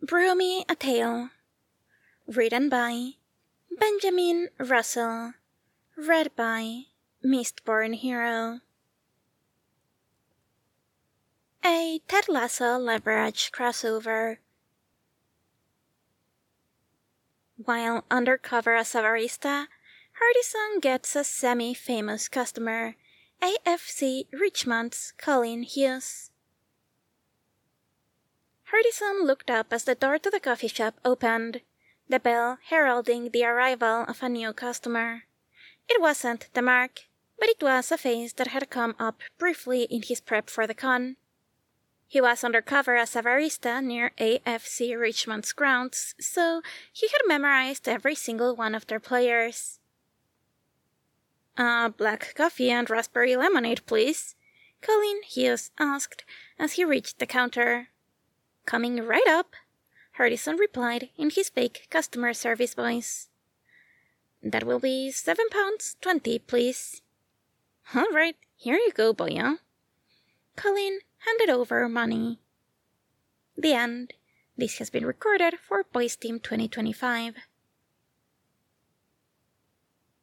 Brew Me a Tale. Written by Benjamin Russell. Read by Mistborn Hero. A Ted Lasso leverage crossover. While undercover as a barista, Hardison gets a semi-famous customer, AFC Richmond's Colin Hughes. Hardison looked up as the door to the coffee shop opened, the bell heralding the arrival of a new customer. It wasn't the Mark, but it was a face that had come up briefly in his prep for the con. He was undercover as a barista near AFC Richmond's grounds, so he had memorized every single one of their players. Black coffee and raspberry lemonade, please, Colin Hughes asked as he reached the counter. Coming right up, Hardison replied in his fake customer service voice. That will be £7.20, please. All right, here you go, boya. Colin handed over money. The end. This has been recorded for Boys Team 2025.